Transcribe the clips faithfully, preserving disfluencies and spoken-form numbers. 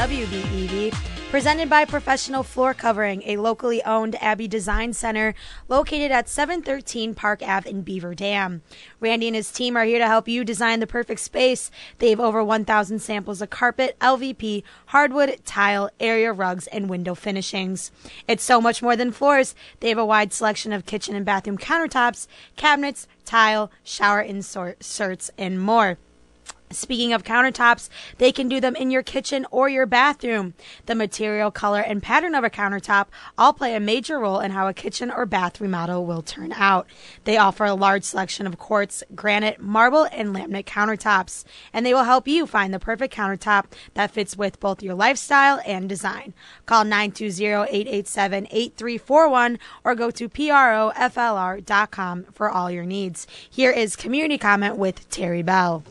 W B E V. Presented by Professional Floor Covering, a locally owned Abbey Design Center located at seven thirteen Park Avenue in Beaver Dam. Randy and his team are here to help you design the perfect space. They have over one thousand samples of carpet, L V P, hardwood, tile, area rugs, and window finishings. It's so much more than floors. They have a wide selection of kitchen and bathroom countertops, cabinets, tile, shower inserts, and more. Speaking of countertops, they can do them in your kitchen or your bathroom. The material, color, and pattern of a countertop all play a major role in how a kitchen or bath remodel will turn out. They offer a large selection of quartz, granite, marble, and laminate countertops, and they will help you find the perfect countertop that fits with both your lifestyle and design. Call nine two zero, eight eight seven, eight three four one or go to proflr dot com for all your needs. Here is Community Comment with Terry Bell.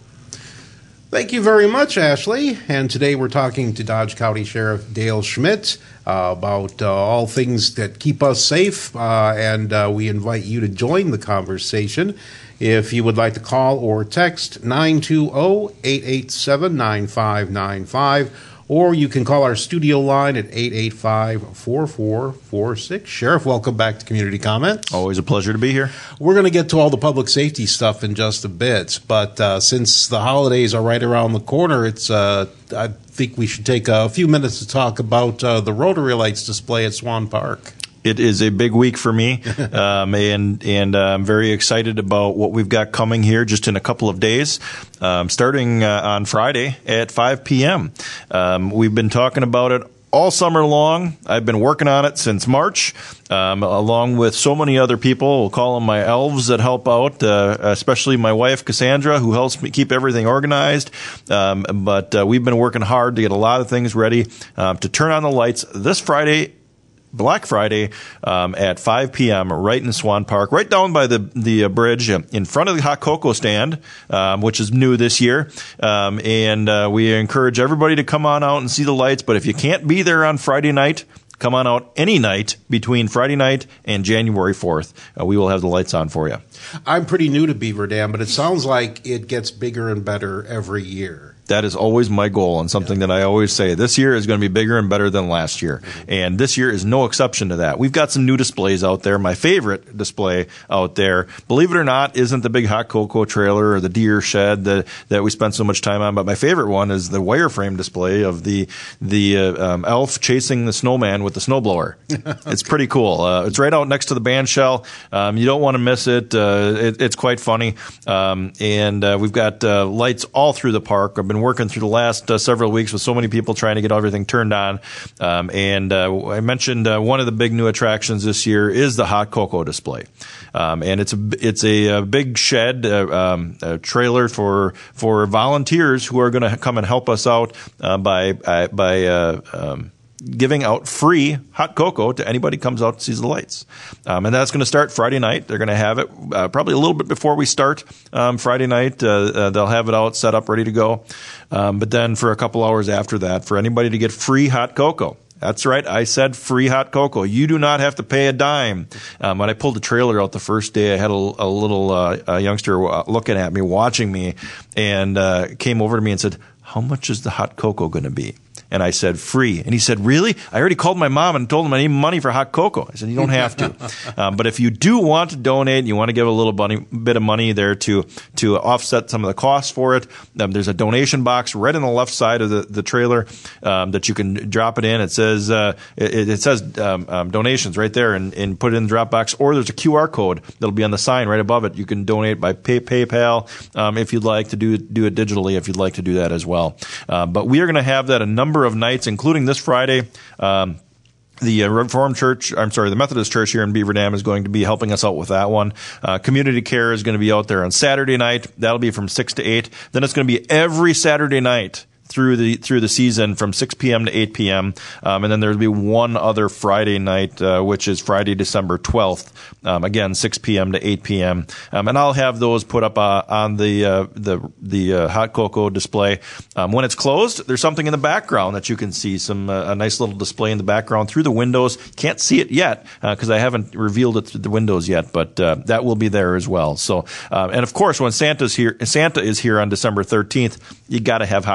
Thank you very much, Ashley. And today we're talking to Dodge County Sheriff Dale Schmidt uh, about uh, all things that keep us safe, uh, and uh, we invite you to join the conversation. If you would like to call or text nine two zero, eight eight seven, nine five nine five, or you can call our studio line at eight eight five, four four four six. Sheriff, welcome back to Community Comments. Always a pleasure to be here. We're going to get to all the public safety stuff in just a bit, but uh, since the holidays are right around the corner, it's uh, I think we should take a few minutes to talk about uh, the Rotary Lights display at Swan Park. It is a big week for me, um, and and uh, I'm very excited about what we've got coming here just in a couple of days, um, starting uh, on Friday at five p.m. Um, we've been talking about it all summer long. I've been working on it since March, um, along with so many other people. We'll call them my elves that help out, uh, especially my wife, Cassandra, who helps me keep everything organized. Um, but uh, we've been working hard to get a lot of things ready uh, to turn on the lights this Friday, Black Friday, um, at five p.m. right in Swan Park, right down by the the uh, bridge in front of the hot cocoa stand, um, which is new this year. Um, and uh, we encourage everybody to come on out and see the lights. But if you can't be there on Friday night, come on out any night between Friday night and January fourth. Uh, we will have the lights on for you. I'm pretty new to Beaver Dam, but it sounds like it gets bigger and better every year. That is always my goal, and something yeah. that I always say. This year is going to be bigger and better than last year, mm-hmm. and this year is no exception to that. We've got some new displays out there. My favorite display out there, believe it or not, isn't the big hot cocoa trailer or the deer shed that, that we spent so much time on, but my favorite one is the wireframe display of the the uh, um, elf chasing the snowman with the snowblower. Okay. It's pretty cool. Uh, it's right out next to the band shell. Um, you don't want to miss it. Uh, it. It's quite funny, um, and uh, we've got uh, lights all through the park. I've been working through the last uh, several weeks with so many people trying to get everything turned on. Um, and uh, I mentioned uh, one of the big new attractions this year is the hot cocoa display. Um, and it's a, it's a, a big shed, uh, um, a trailer for, for volunteers who are going to come and help us out uh, by, uh, by, uh, um, giving out free hot cocoa to anybody who comes out and sees the lights. Um, and that's going to start Friday night. They're going to have it uh, probably a little bit before we start um, Friday night. Uh, uh, they'll have it out, set up, ready to go. Um, but then for a couple hours after that, for anybody to get free hot cocoa. That's right. I said free hot cocoa. You do not have to pay a dime. Um, when I pulled the trailer out the first day, I had a, a little uh, a youngster looking at me, watching me, and uh, came over to me and said, "How much is the hot cocoa going to be?" And I said, free. And he said, really? I already called my mom and told him I need money for hot cocoa. I said, you don't have to. um, but if you do want to donate, and you want to give a little bunny, bit of money there to to offset some of the costs for it, um, there's a donation box right on the left side of the, the trailer um, that you can drop it in. It says uh, it, it says um, um, donations right there, and, and put it in the drop box. Or there's a Q R code that'll be on the sign right above it. You can donate by pay, PayPal um, if you'd like to do, do it digitally, if you'd like to do that as well. Uh, but we are going to have that a number of nights, including this Friday. Um, The uh, Reformed Church, I'm sorry, the Methodist Church here in Beaver Dam is going to be helping us out with that one. Uh, Community Care is going to be out there on Saturday night. That'll be from six to eight. Then it's going to be every Saturday night through the through the season from six p.m. to eight p.m. Um, and then there'll be one other Friday night, uh, which is Friday, December twelfth. Um, again, six p.m. to eight p.m. Um, and I'll have those put up uh, on the uh, the the uh, hot cocoa display. Um, when it's closed, there's something in the background that you can see, some uh, a nice little display in the background through the windows. Can't see it yet because uh, I haven't revealed it through the windows yet, but uh, that will be there as well. So, uh, and of course, when Santa's here, Santa is here on December thirteenth, you got to have hot cocoa for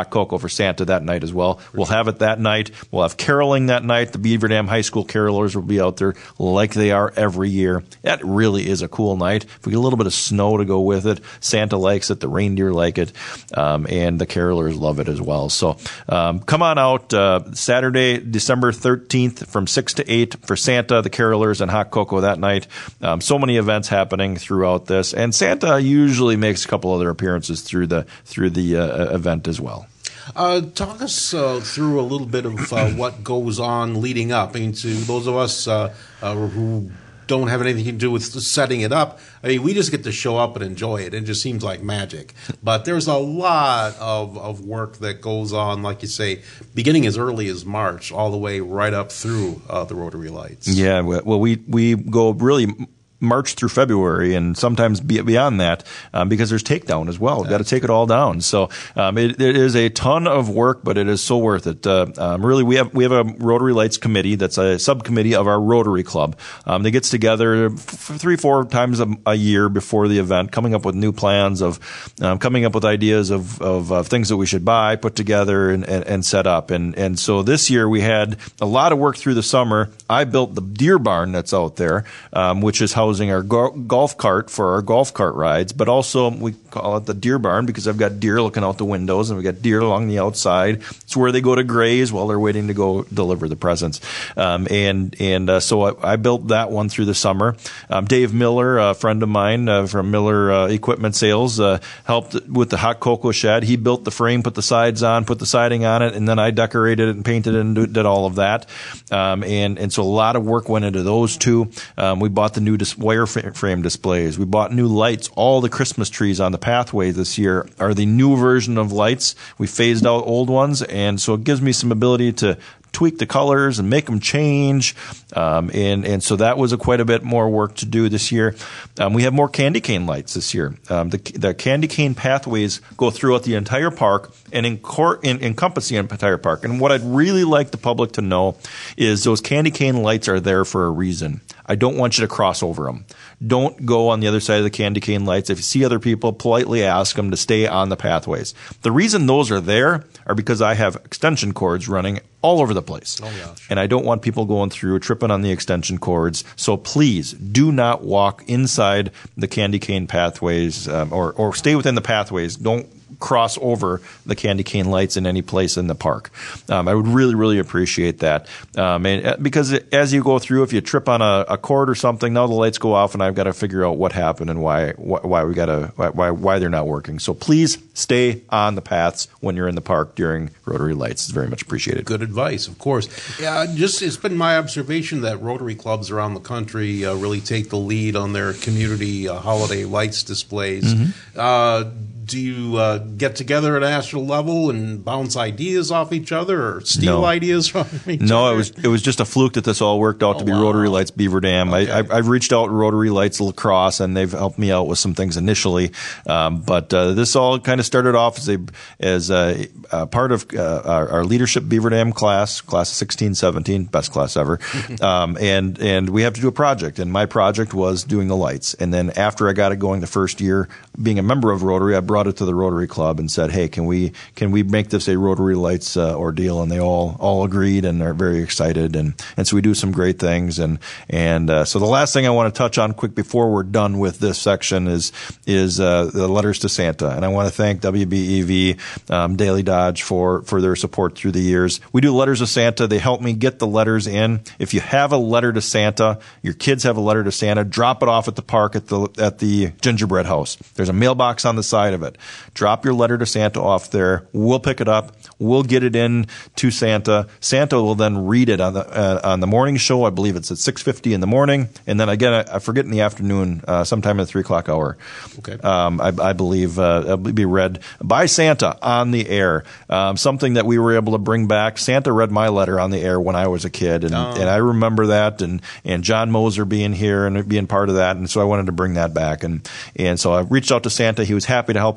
for Santa that night as well. We'll have it that night. We'll have caroling that night. The Beaver Dam High School carolers will be out there like they are every year. That really is a cool night. If we get a little bit of snow to go with it, Santa likes it, the reindeer like it, um, and the carolers love it as well. So um, come on out uh, Saturday, December thirteenth from six to eight for Santa, the carolers, and hot cocoa that night. Um, so many events happening throughout this, and Santa usually makes a couple other appearances through the through the uh, event as well. Uh, talk us uh, through a little bit of uh, what goes on leading up. I mean, to those of us uh, uh, who don't have anything to do with setting it up, I mean, we just get to show up and enjoy it. It just seems like magic. But there's a lot of, of work that goes on, like you say, beginning as early as March, all the way right up through uh, the Rotary Lights. Yeah, well, we, we go really March through February, and sometimes beyond that, um, because there's takedown as well. We've got to take it all down. So um, it, it is a ton of work, but it is so worth it. Uh, um, really, we have we have a Rotary Lights committee that's a subcommittee of our Rotary Club um, that gets together f- three, four times a, a year before the event, coming up with new plans of um, coming up with ideas of, of uh, things that we should buy, put together, and, and, and set up. And and so this year we had a lot of work through the summer. I built the deer barn that's out there, um, which is how our go- golf cart for our golf cart rides, but also we call it the deer barn because I've got deer looking out the windows and we've got deer along the outside. It's where they go to graze while they're waiting to go deliver the presents. Um, and and uh, so I, I built that one through the summer. Um, Dave Miller, a friend of mine uh, from Miller uh, Equipment Sales, uh, helped with the hot cocoa shed. He built the frame, put the sides on, put the siding on it, and then I decorated it and painted it and do, did all of that. Um, and, and so a lot of work went into those two. Um, we bought the new dis- wire frame displays. We bought new lights. All the Christmas trees on the pathway this year are the new version of lights. We phased out old ones, and so it gives me some ability to tweak the colors and make them change. Um, and, and so that was a quite a bit more work to do this year. Um, we have more candy cane lights this year. Um, the, the candy cane pathways go throughout the entire park and encor- in, encompass the entire park. And what I'd really like the public to know is those candy cane lights are there for a reason. I don't want you to cross over them. Don't go on the other side of the candy cane lights. If you see other people, politely ask them to stay on the pathways. The reason those are there are because I have extension cords running all over the place. Oh, gosh. And I don't want people going through, tripping on the extension cords. So please do not walk inside the candy cane pathways um, or, or stay within the pathways. Don't cross over the candy cane lights in any place in the park. Um, I would really, really appreciate that. Um, and because as you go through, if you trip on a, a cord or something, now the lights go off and I've got to figure out what happened and why, why we got to, why, why they're not working. So please stay on the paths when you're in the park during Rotary Lights. It's very much appreciated. Good advice, of course. Yeah, just it's been my observation that Rotary clubs around the country uh, really take the lead on their community uh, holiday lights displays. Mm-hmm. Uh, do you uh, get together at a national level and bounce ideas off each other or steal no. ideas from each no, other? No, it was it was just a fluke that this all worked out oh, to be wow. Rotary Lights Beaver Dam. Okay. I, I, I've reached out to Rotary Lights La Crosse, and they've helped me out with some things initially. Um, but uh, this all kind of started off as a as a, a part of uh, our, our leadership Beaver Dam class, class of sixteen seventeen, best class ever. um, and and we have to do a project, and my project was doing the lights. And then after I got it going the first year, being a member of Rotary, I brought it to the Rotary Club and said, "Hey, can we can we make this a Rotary Lights uh, ordeal?" And they all all agreed and are very excited. And and so we do some great things. And and uh, so the last thing I want to touch on quick before we're done with this section is is uh, the letters to Santa. And I want to thank W B E V, um, Daily Dodge for for their support through the years. We do letters to Santa. They help me get the letters in. If you have a letter to Santa, your kids have a letter to Santa, drop it off at the park at the at the gingerbread house. There's a mailbox on the side of it. Drop your letter to Santa off there. We'll pick it up. We'll get it in to Santa. Santa will then read it on the uh, on the morning show. I believe it's at six fifty in the morning, and then again, I, I forget in the afternoon, uh, sometime in the three o'clock hour. Okay. Um, I, I believe uh, it'll be read by Santa on the air. Um, something that we were able to bring back. Santa read my letter on the air when I was a kid, and, oh. and I remember that. And and John Moser being here and being part of that, and so I wanted to bring that back. And and so I reached out to Santa. He was happy to help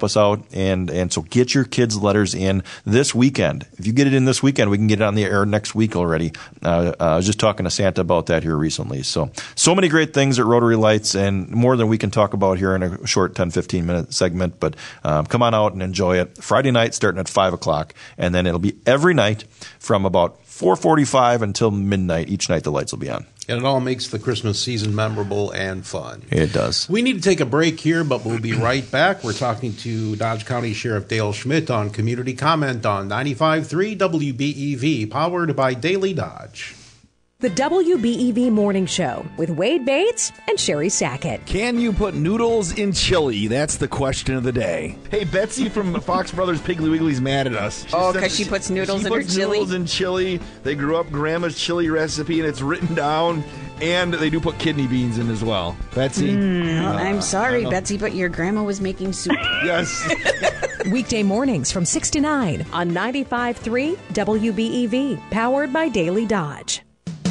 help us out. And, and so get your kids' letters in this weekend. If you get it in this weekend, we can get it on the air next week already. Uh, uh, I was just talking to Santa about that here recently. So, so many great things at Rotary Lights, and more than we can talk about here in a short ten, fifteen minute segment. But um, come on out and enjoy it. Friday night starting at five o'clock, and then it'll be every night from about four forty-five until midnight. Each night the lights will be on. And it all makes the Christmas season memorable and fun. It does. We need to take a break here, but we'll be right back. We're talking to Dodge County Sheriff Dale Schmidt on Community Comment on ninety-five point three W B E V, powered by Daily Dodge. The W B E V Morning Show with Wade Bates and Sherry Sackett. Can you put noodles in chili? That's the question of the day. Hey, Betsy from Fox Brothers Piggly Wiggly's mad at us. She oh, said because she puts noodles she in puts her chili? noodles in chili. They grew up Grandma's chili recipe, and it's written down. And they do put kidney beans in as well. Betsy? Mm, uh, I'm sorry, Betsy, but your grandma was making soup. Yes. Weekday mornings from six to nine on ninety-five point three W B E V, powered by Daily Dodge.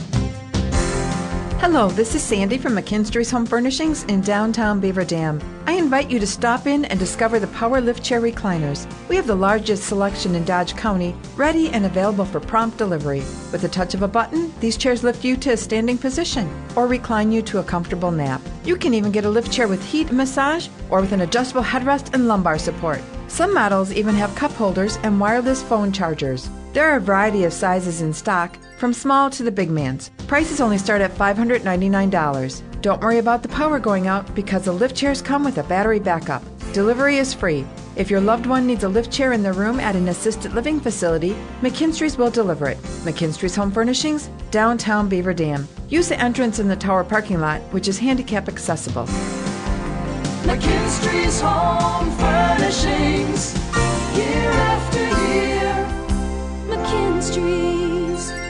Hello, this is Sandy from McKinstry's Home Furnishings in downtown Beaver Dam. I invite you to stop in and discover the Power Lift Chair Recliners. We have the largest selection in Dodge County, ready and available for prompt delivery. With the touch of a button, these chairs lift you to a standing position or recline you to a comfortable nap. You can even get a lift chair with heat and massage or with an adjustable headrest and lumbar support. Some models even have cup holders and wireless phone chargers. There are a variety of sizes in stock, from small to the big mans. Prices only start at five hundred ninety-nine dollars. Don't worry about the power going out because the lift chairs come with a battery backup. Delivery is free. If your loved one needs a lift chair in their room at an assisted living facility, McKinstry's will deliver it. McKinstry's Home Furnishings, downtown Beaver Dam. Use the entrance in the tower parking lot, which is handicap accessible. McKinstry's Home Furnishings, year after year. McKinstry's.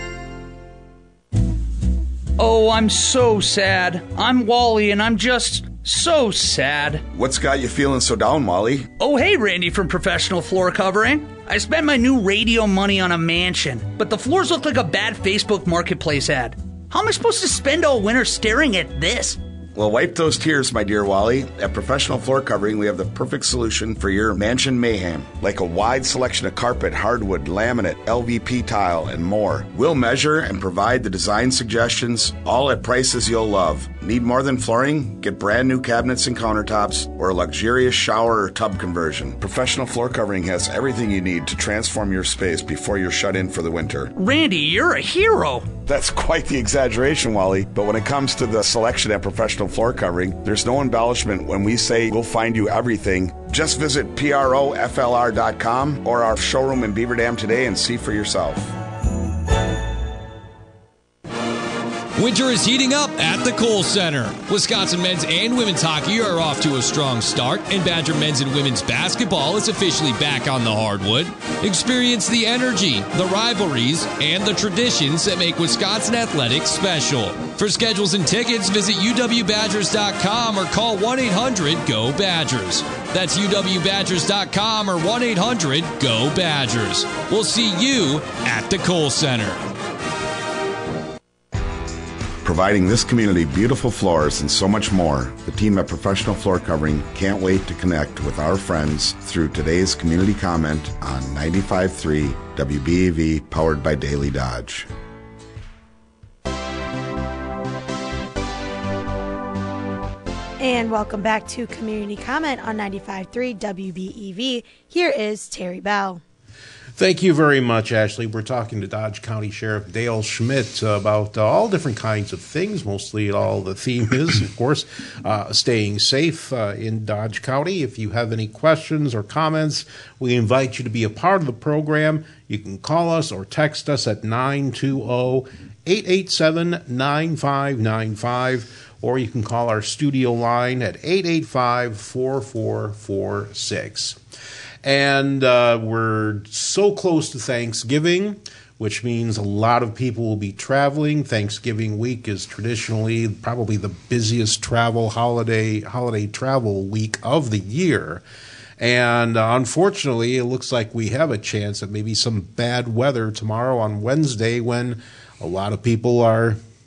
Oh, I'm so sad. I'm Wally, and I'm just so sad. What's got you feeling so down, Wally? Oh, hey, Randy from Professional Floor Covering. I spent my new radio money on a mansion, but the floors look like a bad Facebook Marketplace ad. How am I supposed to spend all winter staring at this? Well, wipe those tears, my dear Wally. At Professional Floor Covering, we have the perfect solution for your mansion mayhem. Like a wide selection of carpet, hardwood, laminate, L V P tile, and more. We'll measure and provide the design suggestions, all at prices you'll love. Need more than flooring? Get brand new cabinets and countertops, or a luxurious shower or tub conversion. Professional Floor Covering has everything you need to transform your space before you're shut in for the winter. Randy, you're a hero. That's quite the exaggeration, Wally. But when it comes to the selection at Professional Floor Covering, there's no embellishment when we say we'll find you everything. Just visit P R O F L R dot com or our showroom in Beaver Dam today and see for yourself. Winter is heating up at the Kohl Center. Wisconsin men's and women's hockey are off to a strong start, and Badger men's and women's basketball is officially back on the hardwood. Experience the energy, the rivalries, and the traditions that make Wisconsin athletics special. For schedules and tickets, visit U W Badgers dot com or call one eight hundred G O Badgers. That's U W Badgers dot com or one eight hundred G O Badgers. We'll see you at the Kohl Center. Providing this community beautiful floors and so much more, the team at Professional Floor Covering can't wait to connect with our friends through today's community comment on ninety-five point three W B E V, powered by Daily Dodge. And welcome back to Community Comment on ninety-five point three W B E V. Here is Terry Bell. Thank you very much, Ashley. We're talking to Dodge County Sheriff Dale Schmidt about uh, all different kinds of things. Mostly all the theme is, of course, uh, staying safe uh, in Dodge County. If you have any questions or comments, we invite you to be a part of the program. You can call us or text us at nine two zero, eight eight seven, nine five nine five, or you can call our studio line at eight eight five, four four four six. And uh, we're so close to Thanksgiving, which means a lot of people will be traveling. Thanksgiving week is traditionally probably the busiest travel holiday holiday travel week of the year. And uh, unfortunately, it looks like we have a chance of maybe some bad weather tomorrow on Wednesday when a lot of people are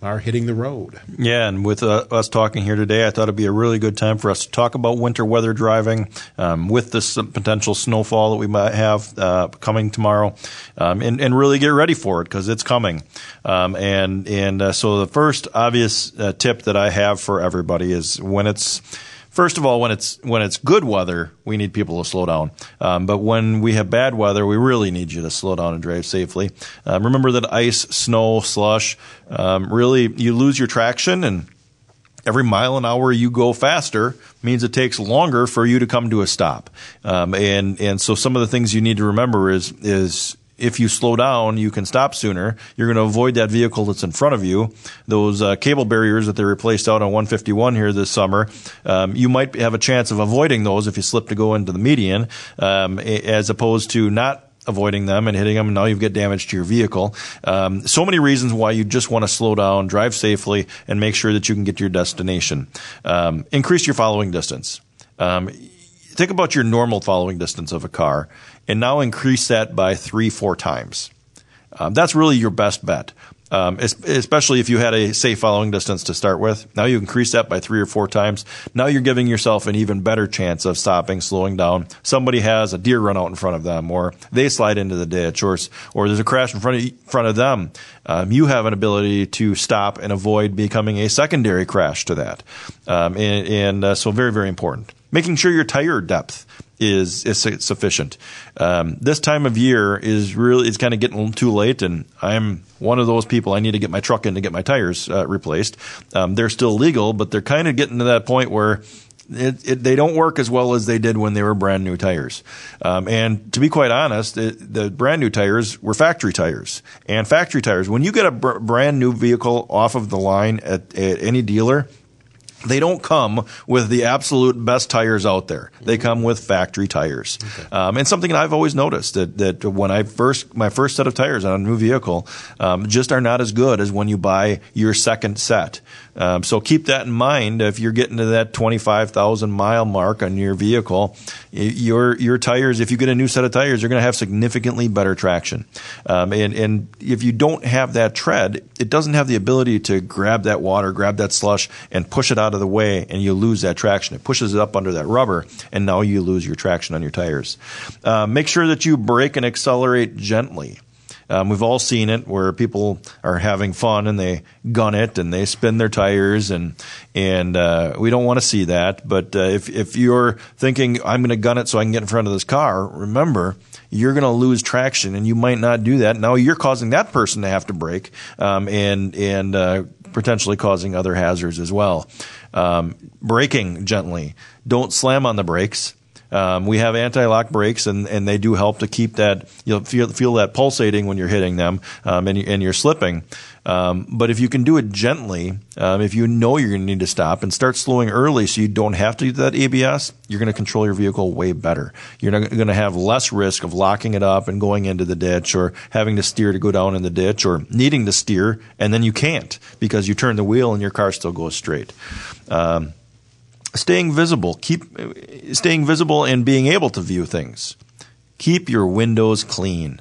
are hitting the road. Yeah, and with uh, us talking here today, I thought it'd be a really good time for us to talk about winter weather driving um, with this potential snowfall that we might have uh, coming tomorrow, um, and, and really get ready for it because it's coming. Um, and and uh, so the first obvious uh, tip that I have for everybody is when it's First of all, when it's when it's good weather, we need people to slow down. Um, but when we have bad weather, we really need you to slow down and drive safely. Um, remember that ice, snow, slush, um, really you lose your traction, and every mile an hour you go faster means it takes longer for you to come to a stop. Um, and and so some of the things you need to remember is is. If you slow down, you can stop sooner. You're going to avoid that vehicle that's in front of you. Those uh, cable barriers that they replaced out on one fifty-one here this summer, um, you might have a chance of avoiding those if you slip to go into the median, um, as opposed to not avoiding them and hitting them, and now you've got damage to your vehicle. Um, so many reasons why you just want to slow down, drive safely, and make sure that you can get to your destination. Um, increase your following distance. Um, think about your normal following distance of a car, and now increase that by three, four times. Um, that's really your best bet, um, especially if you had a safe following distance to start with. Now you increase that by three or four times. Now you're giving yourself an even better chance of stopping, slowing down. Somebody has a deer run out in front of them, or they slide into the ditch, or or there's a crash in front of, front of them. Um, you have an ability to stop and avoid becoming a secondary crash to that. Um, and and uh, so very, very important. Making sure your tire depth is is sufficient. Um, this time of year is really it's kind of getting too late, and I'm one of those people. I need to get my truck in to get my tires uh, replaced. Um, they're still legal, but they're kind of getting to that point where it, it, they don't work as well as they did when they were brand new tires. Um, and to be quite honest, it, the brand new tires were factory tires. And factory tires, when you get a br- brand new vehicle off of the line at, at any dealer, they don't come with the absolute best tires out there. They come with factory tires. Okay. Um, and something I've always noticed that, that when I first, my first set of tires on a new vehicle, um, just are not as good as when you buy your second set. Um, so keep that in mind. If you're getting to that twenty-five thousand mile mark on your vehicle, your, your tires, if you get a new set of tires, you're going to have significantly better traction. Um, and, and if you don't have that tread, it doesn't have the ability to grab that water, grab that slush, and push it out of the way, and you lose that traction. It pushes it up under that rubber, and now you lose your traction on your tires. Uh, make sure that you brake and accelerate gently. Um, we've all seen it where people are having fun and they gun it and they spin their tires, and and uh, we don't want to see that. But uh, if if you're thinking, I'm going to gun it so I can get in front of this car, remember, you're going to lose traction, and you might not do that. Now you're causing that person to have to brake, um, and and uh, potentially causing other hazards as well. Um, braking gently. Don't slam on the brakes. Um, we have anti-lock brakes, and, and they do help to keep that, you'll feel, feel that pulsating when you're hitting them, um, and, you, and you're slipping. Um, but if you can do it gently, um, if you know you're going to need to stop, and start slowing early so you don't have to do that A B S, you're going to control your vehicle way better. You're going to have less risk of locking it up and going into the ditch, or having to steer to go down in the ditch, or needing to steer and then you can't because you turn the wheel and your car still goes straight. Um, Staying visible, keep staying visible and being able to view things. Keep your windows clean.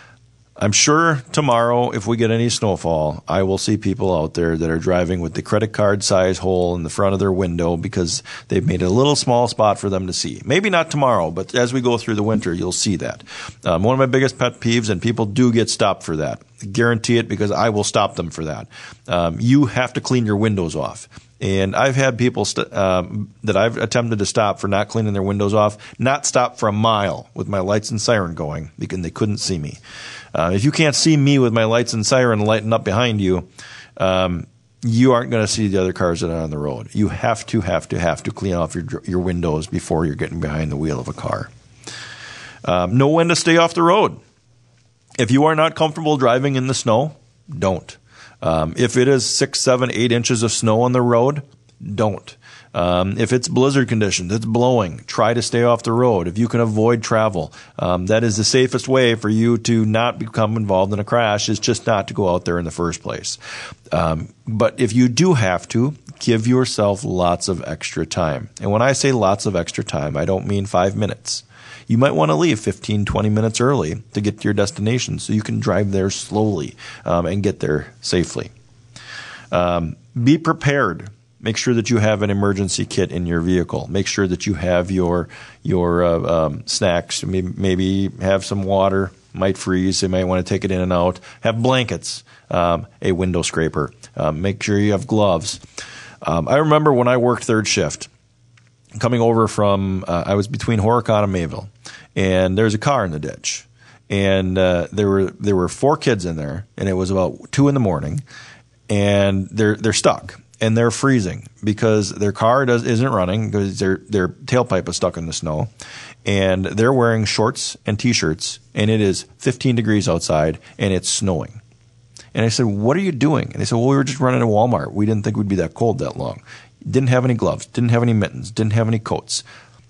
I'm sure tomorrow, if we get any snowfall, I will see people out there that are driving with the credit card size hole in the front of their window because they've made a little small spot for them to see. Maybe not tomorrow, but as we go through the winter, you'll see that. Um, one of my biggest pet peeves, and people do get stopped for that. Guarantee it, because I will stop them for that. Um, you have to clean your windows off. And I've had people st- um, that I've attempted to stop for not cleaning their windows off, not stop for a mile with my lights and siren going because they couldn't see me. Uh, if you can't see me with my lights and siren lighting up behind you, um, you aren't going to see the other cars that are on the road. You have to, have to, have to clean off your your windows before you're getting behind the wheel of a car. Um, know when to stay off the road. If you are not comfortable driving in the snow, don't. Um, if it is six, seven, eight inches of snow on the road, don't. Um, if it's blizzard conditions, it's blowing, try to stay off the road. If you can avoid travel, um, that is the safest way for you to not become involved in a crash, is just not to go out there in the first place. Um, but if you do have to, give yourself lots of extra time. And when I say lots of extra time, I don't mean five minutes. You might want to leave fifteen, twenty minutes early to get to your destination so you can drive there slowly um, and get there safely. Um, be prepared. Make sure that you have an emergency kit in your vehicle. Make sure that you have your your uh, um, snacks. Maybe, maybe have some water. Might freeze. They might want to take it in and out. Have blankets. Um, a window scraper. Um, make sure you have gloves. Um, I remember when I worked third shift, coming over from uh, I was between Horicon and Mayville, and there's a car in the ditch, and uh, there were there were four kids in there, and it was about two in the morning, and they're they're stuck. And they're freezing because their car does, isn't running because their their tailpipe is stuck in the snow. And they're wearing shorts and T-shirts, and it is fifteen degrees outside, and it's snowing. And I said, what are you doing? And they said, well, we were just running to Walmart. We didn't think we'd be that cold that long. Didn't have any gloves, didn't have any mittens, didn't have any coats.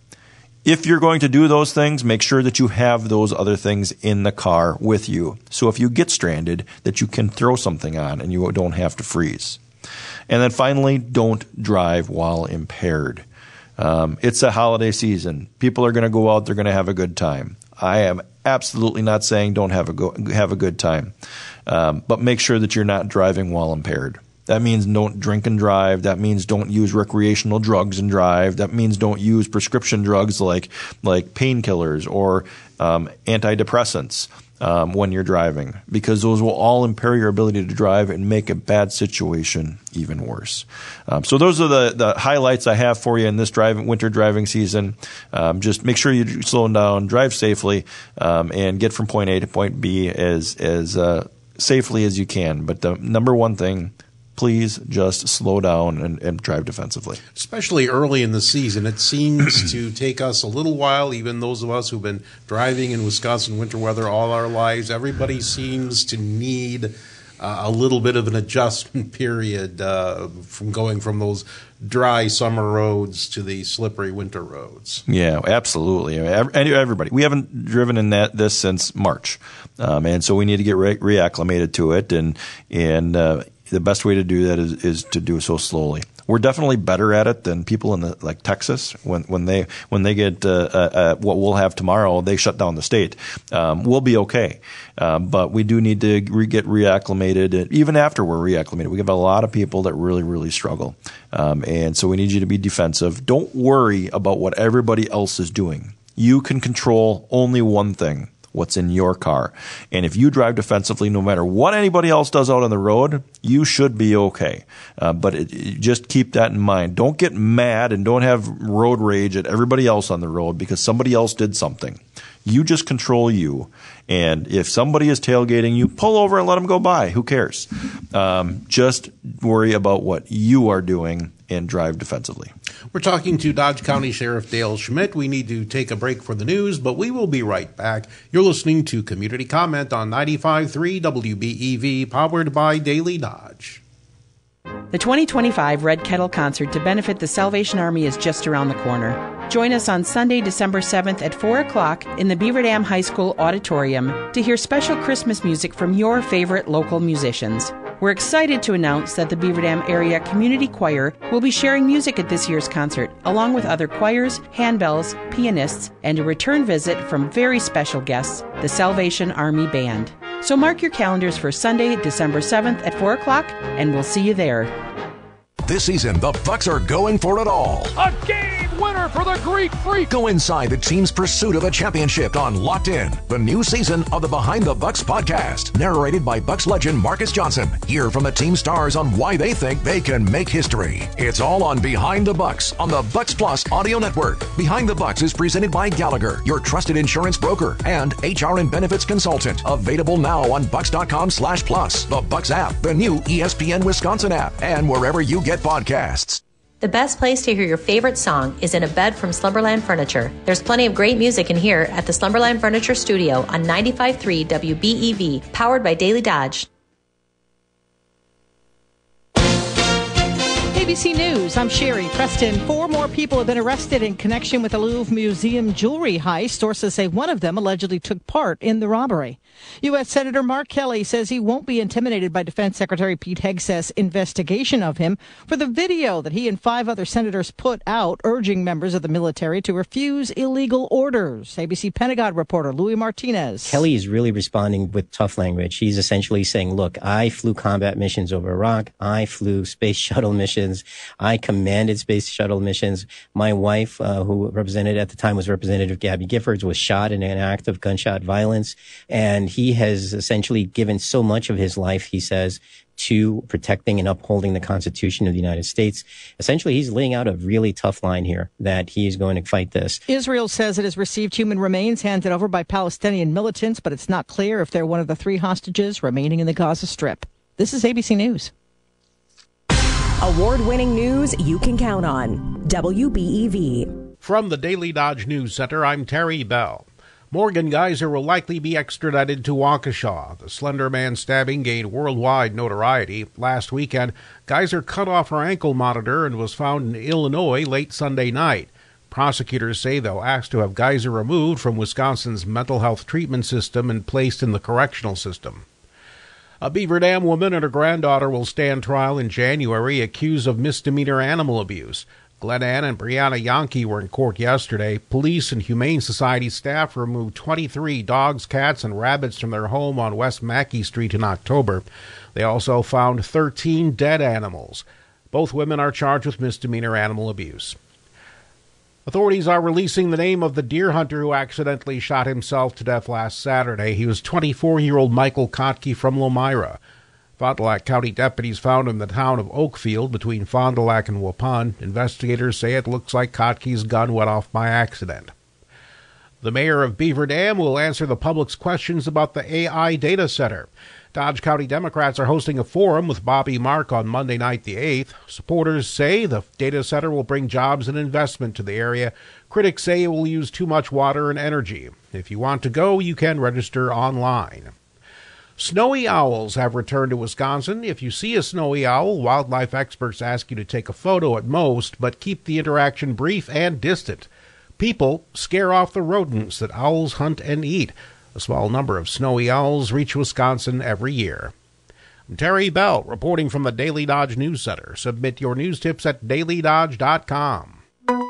If you're going to do those things, make sure that you have those other things in the car with you. So if you get stranded, that you can throw something on and you don't have to freeze. And then finally, don't drive while impaired. Um, it's a holiday season. People are going to go out. They're going to have a good time. I am absolutely not saying don't have a go, have a good time, um, but make sure that you're not driving while impaired. That means don't drink and drive. That means don't use recreational drugs and drive. That means don't use prescription drugs like like painkillers or um, antidepressants. Um, when you're driving, because those will all impair your ability to drive and make a bad situation even worse. Um, so those are the, the highlights I have for you in this driving, winter driving season. Um, just make sure you slow down, drive safely, um, and get from point A to point B as as uh, safely as you can. But the number one thing, please just slow down and, and drive defensively. Especially early in the season. It seems to take us a little while, even those of us who've been driving in Wisconsin winter weather all our lives. Everybody seems to need uh, a little bit of an adjustment period uh, from going from those dry summer roads to the slippery winter roads. Yeah, absolutely. I mean, everybody. We haven't driven in that this since March, um, and so we need to get re- reacclimated to it, and and uh, the best way to do that is, is to do so slowly. We're definitely better at it than people in the, like Texas when when they when they get uh, uh, what we'll have tomorrow. They shut down the state. Um, we'll be okay, um, but we do need to re- get reacclimated. Even after we're reacclimated, we have a lot of people that really really struggle, um, and so we need you to be defensive. Don't worry about what everybody else is doing. You can control only one thing: what's in your car. And if you drive defensively, no matter what anybody else does out on the road, you should be okay. Uh, but it, it, just keep that in mind. Don't get mad and don't have road rage at everybody else on the road because somebody else did something. You just control you. And if somebody is tailgating you, pull over and let them go by. Who cares? Um, just worry about what you are doing and drive defensively. We're talking to Dodge County Sheriff Dale Schmidt. We need to take a break for the news, but we will be right back. You're listening to Community Comment on ninety-five point three W B E V, powered by Daily Dodge. The twenty twenty-five Red Kettle Concert to benefit the Salvation Army is just around the corner. Join us on Sunday, December seventh at four o'clock in the Beaver Dam High School Auditorium to hear special Christmas music from your favorite local musicians. We're excited to announce that the Beaver Dam Area Community Choir will be sharing music at this year's concert, along with other choirs, handbells, pianists, and a return visit from very special guests, the Salvation Army Band. So mark your calendars for Sunday, December seventh at four o'clock, and we'll see you there. This season, the Bucks are going for it all. A game winner for the Greek Freak. Go inside the team's pursuit of a championship on Locked In, the new season of the Behind the Bucks podcast. Narrated by Bucks legend Marcus Johnson. Hear from the team stars on why they think they can make history. It's all on Behind the Bucks on the Bucks Plus audio network. Behind the Bucks is presented by Gallagher, your trusted insurance broker, and H R and benefits consultant. Available now on bucks.com slash plus, the Bucks app, the new E S P N Wisconsin app, and wherever you get podcasts. The best place to hear your favorite song is in a bed from Slumberland Furniture. There's plenty of great music in here at the Slumberland Furniture Studio on ninety-five point three W B E V, powered by Daily Dodge. Hey, B C News, I'm Sherry Preston. Four more people have been arrested in connection with the Louvre Museum jewelry heist. Sources say one of them allegedly took part in the robbery. U S. Senator Mark Kelly says he won't be intimidated by Defense Secretary Pete Hegseth's investigation of him for the video that he and five other senators put out urging members of the military to refuse illegal orders. A B C Pentagon reporter Louis Martinez. Kelly is really responding with tough language. He's essentially saying, look, I flew combat missions over Iraq. I flew space shuttle missions. I commanded space shuttle missions. My wife, uh, who represented at the time was Representative Gabby Giffords, was shot in an act of gunshot violence. And he has essentially given so much of his life, he says, to protecting and upholding the Constitution of the United States. Essentially, he's laying out a really tough line here that he is going to fight this. Israel says it has received human remains handed over by Palestinian militants, but it's not clear if they're one of the three hostages remaining in the Gaza Strip. This is A B C News. Award-winning news you can count on. W B E V. From the Daily Dodge News Center, I'm Terry Bell. Morgan Geyser will likely be extradited to Waukesha. The Slender Man stabbing gained worldwide notoriety. Last weekend, Geyser cut off her ankle monitor and was found in Illinois late Sunday night. Prosecutors say they'll ask to have Geyser removed from Wisconsin's mental health treatment system and placed in the correctional system. A Beaver Dam woman and her granddaughter will stand trial in January accused of misdemeanor animal abuse. Glenann and Brianna Yankee were in court yesterday. Police and Humane Society staff removed twenty-three dogs, cats, and rabbits from their home on West Mackey Street in October. They also found thirteen dead animals. Both women are charged with misdemeanor animal abuse. Authorities are releasing the name of the deer hunter who accidentally shot himself to death last Saturday. He was twenty-four-year-old Michael Kotke from Lomira. Fond du Lac County deputies found him in the town of Oakfield between Fond du Lac and Waupun. Investigators say it looks like Kotke's gun went off by accident. The mayor of Beaver Dam will answer the public's questions about the A I data center. Dodge County Democrats are hosting a forum with Bobby Mark on Monday night the eighth. Supporters say the data center will bring jobs and investment to the area. Critics say it will use too much water and energy. If you want to go, you can register online. Snowy owls have returned to Wisconsin. If you see a snowy owl, wildlife experts ask you to take a photo at most, but keep the interaction brief and distant. People scare off the rodents that owls hunt and eat. A small number of snowy owls reach Wisconsin every year. I'm Terry Bell, reporting from the Daily Dodge News Center. Submit your news tips at daily dodge dot com.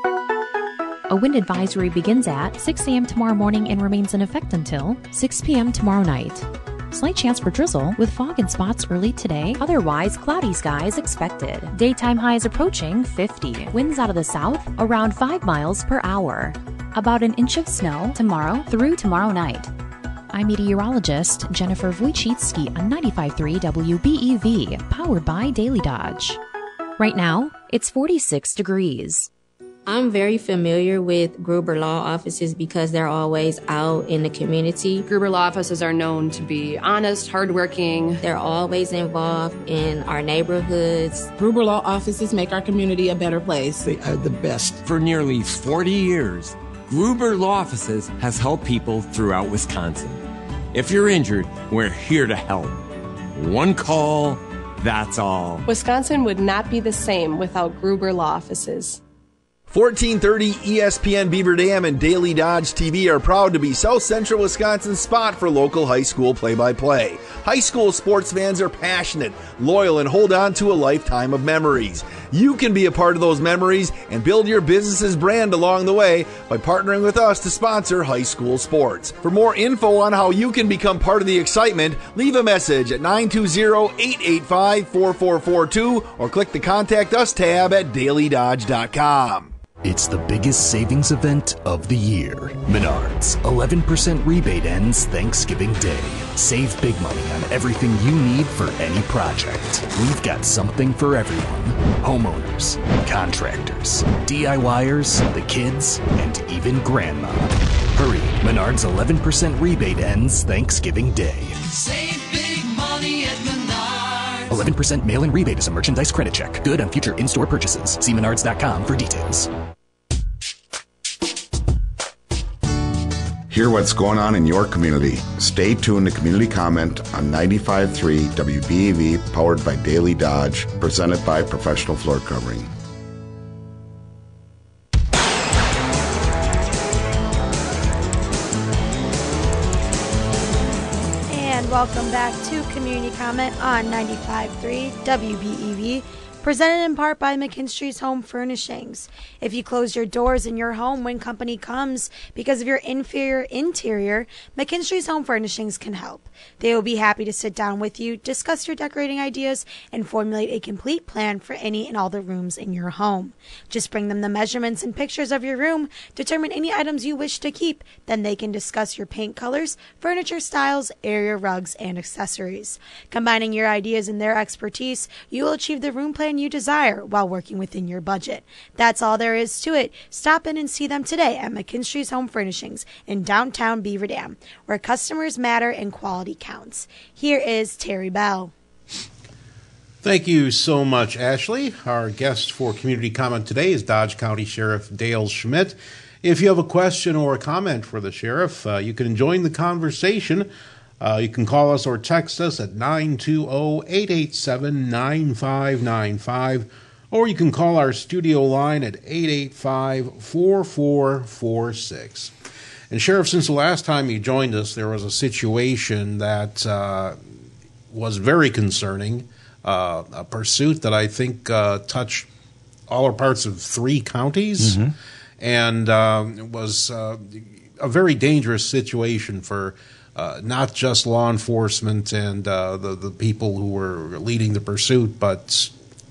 A wind advisory begins at six a.m. tomorrow morning and remains in effect until six p.m. tomorrow night. Slight chance for drizzle with fog in spots early today. Otherwise, cloudy skies expected. Daytime highs approaching fifty. Winds out of the south around five miles per hour. About an inch of snow tomorrow through tomorrow night. I'm meteorologist Jennifer Wojcicki on ninety-five point three W B E V, powered by Daily Dodge. Right now, it's forty-six degrees. I'm very familiar with Gruber Law Offices because they're always out in the community. Gruber Law Offices are known to be honest, hardworking. They're always involved in our neighborhoods. Gruber Law Offices make our community a better place. They are the best. For nearly forty years, Gruber Law Offices has helped people throughout Wisconsin. If you're injured, we're here to help. One call, that's all. Wisconsin would not be the same without Gruber Law Offices. fourteen thirty E S P N Beaver Dam and Daily Dodge T V are proud to be South Central Wisconsin's spot for local high school play-by-play. High school sports fans are passionate, loyal, and hold on to a lifetime of memories. You can be a part of those memories and build your business's brand along the way by partnering with us to sponsor high school sports. For more info on how you can become part of the excitement, leave a message at nine two zero, eight eight five, four four four two or click the Contact Us tab at daily dodge dot com. It's the biggest savings event of the year. Menards, eleven percent rebate ends Thanksgiving Day. Save big money on everything you need for any project. We've got something for everyone. Homeowners, contractors, DIYers, the kids, and even grandma. Hurry, Menards eleven percent rebate ends Thanksgiving Day. Save big money at Menards. eleven percent mail-in rebate is a merchandise credit check. Good on future in-store purchases. See menards dot com for details. Hear what's going on in your community. Stay tuned to Community Comment on ninety-five point three W B E V, powered by Daily Dodge, presented by Professional Floor Covering. And welcome back to Community Comment on ninety-five point three W B E V. Presented in part by McKinstry's Home Furnishings. If you close your doors in your home when company comes because of your inferior interior, McKinstry's Home Furnishings can help. They will be happy to sit down with you, discuss your decorating ideas, and formulate a complete plan for any and all the rooms in your home. Just bring them the measurements and pictures of your room, determine any items you wish to keep, then they can discuss your paint colors, furniture styles, area rugs, and accessories. Combining your ideas and their expertise, you will achieve the room plan you desire while working within your budget. That's all there is to it. Stop in and see them today at McKinstry's Home Furnishings in downtown Beaver Dam, where customers matter and quality counts. Here is Terry Bell. Thank you so much, Ashley. Our guest for Community Comment today is Dodge County Sheriff Dale Schmidt. If you have a question or a comment for the sheriff, uh, you can join the conversation. Uh, you can call us or text us at nine two zero, eight eight seven, nine five nine five, or you can call our studio line at eight eight five, four four four six. And Sheriff, since the last time you joined us, there was a situation that uh, was very concerning, uh, a pursuit that I think uh, touched all or parts of three counties, mm-hmm. and um, it was uh, a very dangerous situation for Uh, not just law enforcement and uh, the, the people who were leading the pursuit, but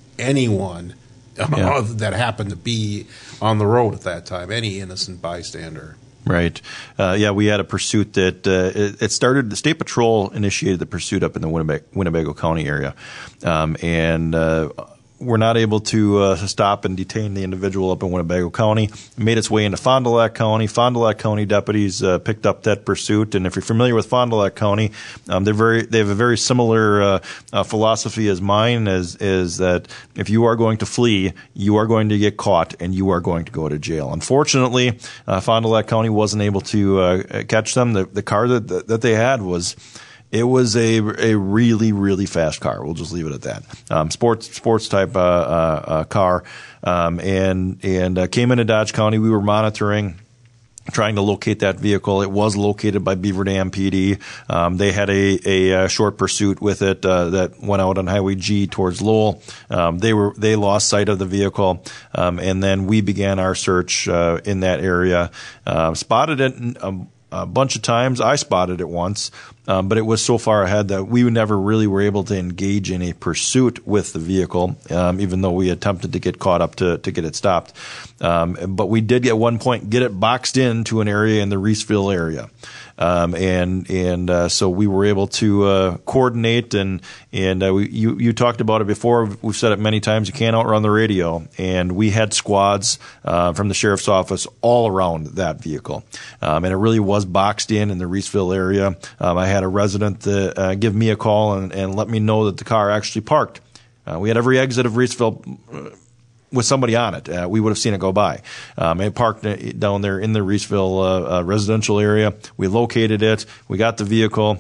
anyone yeah. uh, that happened to be on the road at that time, any innocent bystander. Right. Uh, yeah, we had a pursuit that uh, it, it started, the State Patrol initiated the pursuit up in the Winnebag, Winnebago County area. Um, and uh, we're not able to uh, stop and detain the individual up in Winnebago County. It made its way into Fond du Lac County. Fond du Lac County deputies uh, picked up that pursuit. And if you're familiar with Fond du Lac County, um, they're very they have a very similar uh, uh, philosophy as mine, as is that if you are going to flee, you are going to get caught and you are going to go to jail. Unfortunately, uh, Fond du Lac County wasn't able to uh, catch them. The, the car that that they had was. It was a a really, really fast car. We'll just leave it at that. Um, sports sports type uh, uh, uh, car, um, and and uh, came into Dodge County. We were monitoring, trying to locate that vehicle. It was located by Beaver Dam P D. Um, they had a, a, a short pursuit with it uh, that went out on Highway G towards Lowell. Um, they were they lost sight of the vehicle, um, and then we began our search uh, in that area. Uh, spotted it a, a bunch of times. I spotted it once. Um, but it was so far ahead that we never really were able to engage in a pursuit with the vehicle, um, even though we attempted to get caught up to, to get it stopped. Um, but we did at one point get it boxed into an area in the Reeseville area. Um, and and uh, so we were able to uh, coordinate, and and uh, we, you you talked about it before. We've said it many times. You can't outrun the radio, and we had squads uh, from the sheriff's office all around that vehicle, um, and it really was boxed in in the Reeseville area. Um, I had a resident uh, uh, give me a call and, and let me know that the car actually parked. Uh, we had every exit of Reeseville Uh, with somebody on it. Uh, we would have seen it go by. Um, it parked down there in the Reeseville uh, uh, residential area. We located it. We got the vehicle,